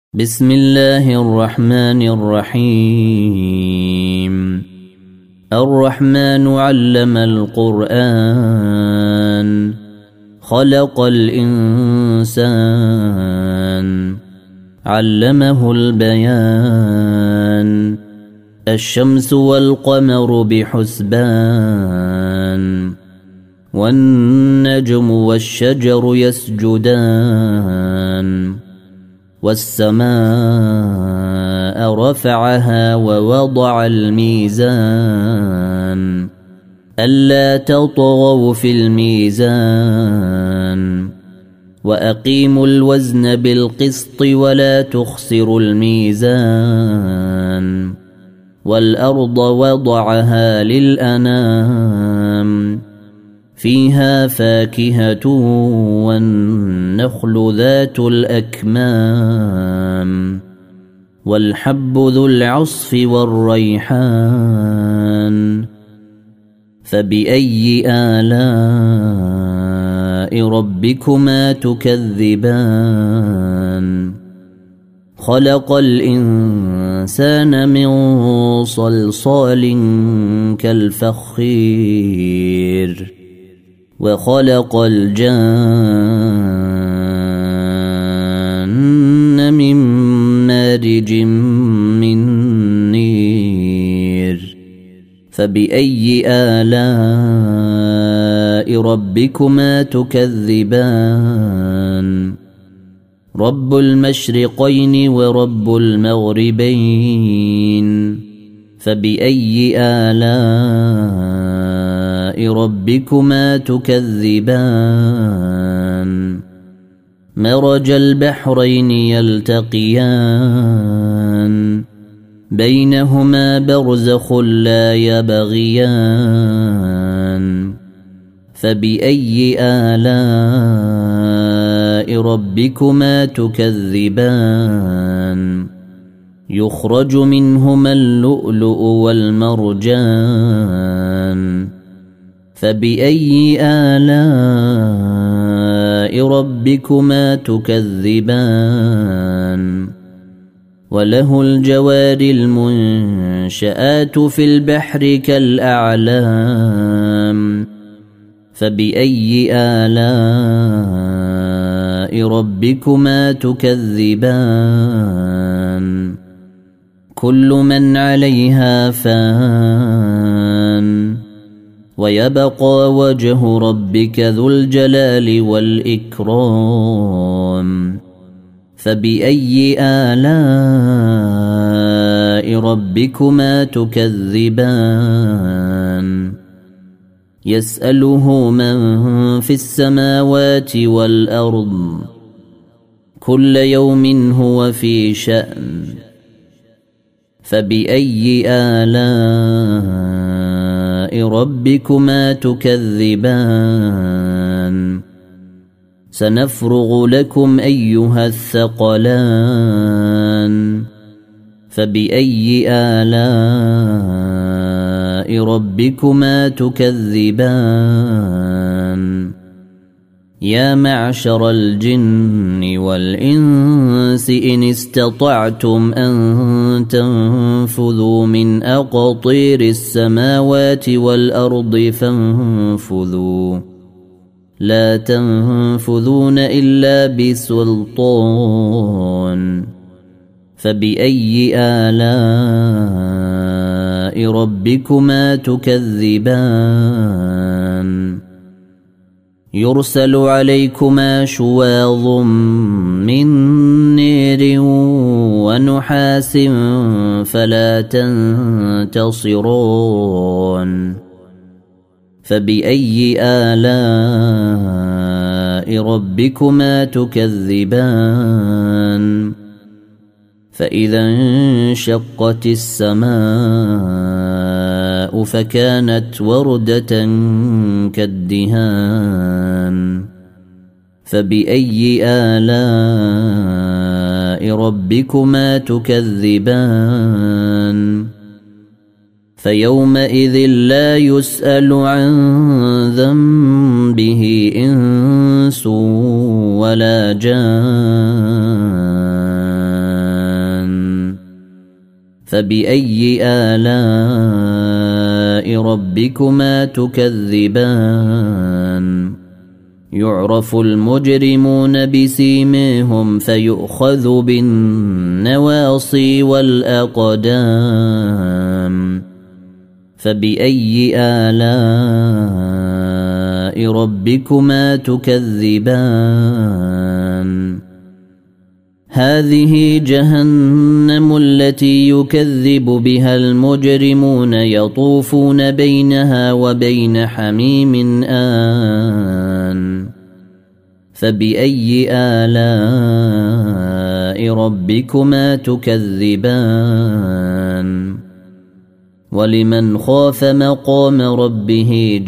بسم الله الرحمن الرحيم. الرحمن علم القرآن خلق الإنسان علمه البيان الشمس والقمر بحسبان والنجم والشجر يسجدان والسماء رفعها ووضع الميزان ألا تطغوا في الميزان وأقيموا الوزن بالقسط ولا تخسروا الميزان والأرض وضعها للأنام فيها فاكهة والنخل ذات الأكمام والحب ذو العصف والريحان فبأي آلاء ربكما تكذبان خلق الإنسان من صلصال كالفخير وخلق الجان من مارج من نير فبأي آلاء ربكما تكذبان رب المشرقين ورب المغربين فبأي آلاء ربكما تكذبان مرج البحرين يلتقيان بينهما برزخ لا يبغيان فبأي آلاء ربكما تكذبان يخرج منهما اللؤلؤ والمرجان فبأي آلاء ربكما تكذبان وله الجوار المنشآت في البحر كالأعلام فبأي آلاء ربكما تكذبان كل من عليها فان ويبقى وجه ربك ذو الجلال والإكرام فبأي آلاء ربكما تكذبان يسأله من في السماوات والأرض كل يوم هو في شأن فبأي آلاء ربكما تكذبان سنفرغ لكم أيها الثقلان فبأي آلاء ربكما تكذبان يا معشر الجن والإنس إن استطعتم أن تنفذوا من أقاطير السماوات والأرض فانفذوا لا تنفذون إلا بسلطان فبأي آلاء ربكما تكذبان يرسل عليكما شواظ من نير ونحاس فلا تنتصرون فبأي آلاء ربكما تكذبان فإذا انشقت السماء فكانت وردة كالدهان فبأي آلاء ربكما تكذبان فيومئذ لا يسأل عن ذنبه إنس ولا جان فبأي آلاء ربكما تكذبان يعرف المجرمون بسيماهم فيؤخذ بالنواصي والأقدام فبأي آلاء ربكما تكذبان هذه جهنم التي يكذب بها المجرمون يطوفون بينها وبين حميم آن فبأي آلاء ربكما تكذبان ولمن خاف مقام ربه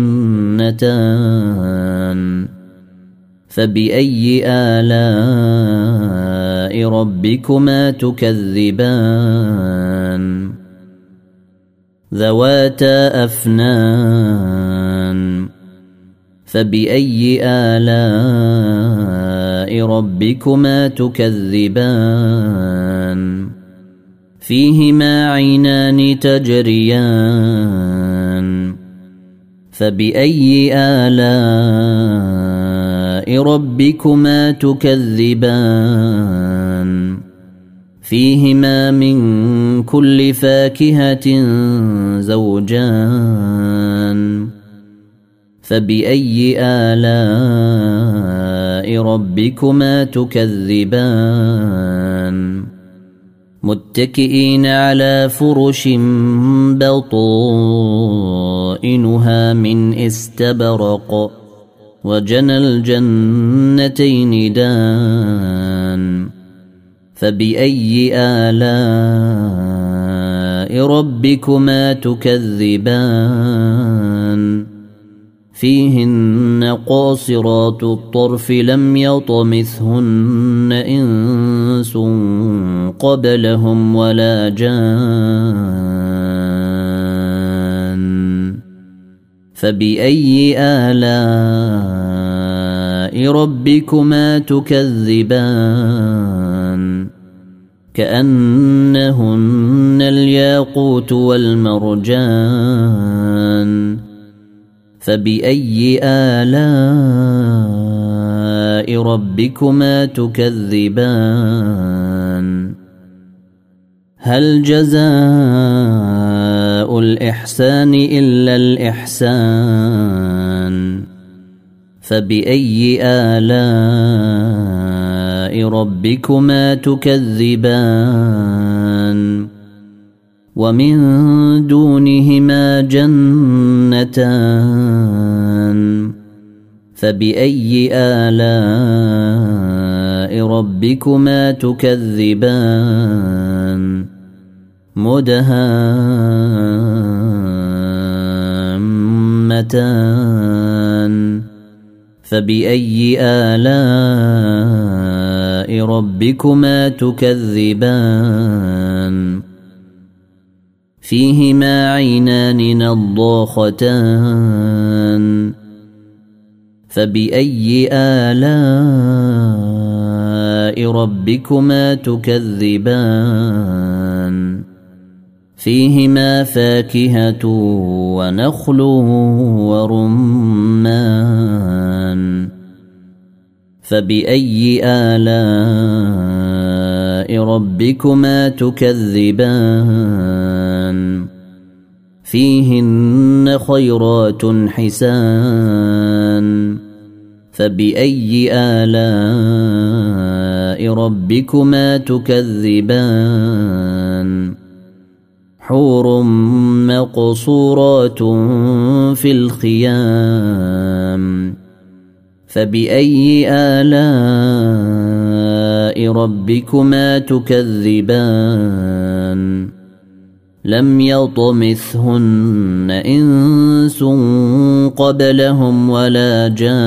جنتان فبأي آلاء ربكما تكذبان ذواتا أفنان فبأي آلاء ربكما تكذبان فيهما عينان تجريان فبأي آلاء ربكما تكذبان فيهما من كل فاكهة زوجان فبأي آلاء ربكما تكذبان متكئين على فرش بطائنها من استبرق وجنى الجنتين دان فبأي آلاء ربكما تكذبان فيهن قاصرات الطرف لم يطمثهن إنس قبلهم ولا جان فبأي آلاء ربكما تكذبان كأنهن الياقوت والمرجان فبأي آلاء ربكما تكذبان هل جزاء الإحسان إلا الإحسان فبأي آلاء ربكما تكذبان ومن دونهما جنتان فبأي آلاء ربكما تكذبان مدهامتان فبأي آلاء ربكما تكذبان فيهما عينان نضاختان فبأي آلاء ربكما تكذبان فيهما فاكهة ونخل ورمان فبأي آلاء ربكما تكذبان فيهن خيرات حسان فبأي آلاء ربكما تكذبان حور مقصورات في الخيام فبأي آلاء ربكما تكذبان لم يطمثهن إنس قبلهم ولا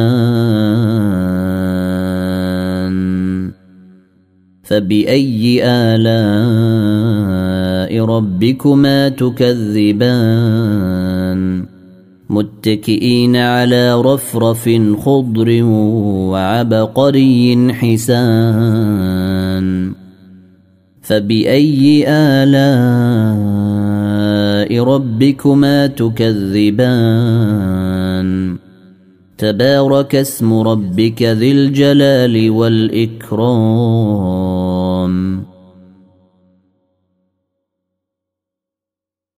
جان فبأي آلاء ربكما تكذبان متكئين على رفرف خضر وعبقري حسان فبأي آلاء ربكما تكذبان تبارك اسم ربك ذي الجلال والإكرام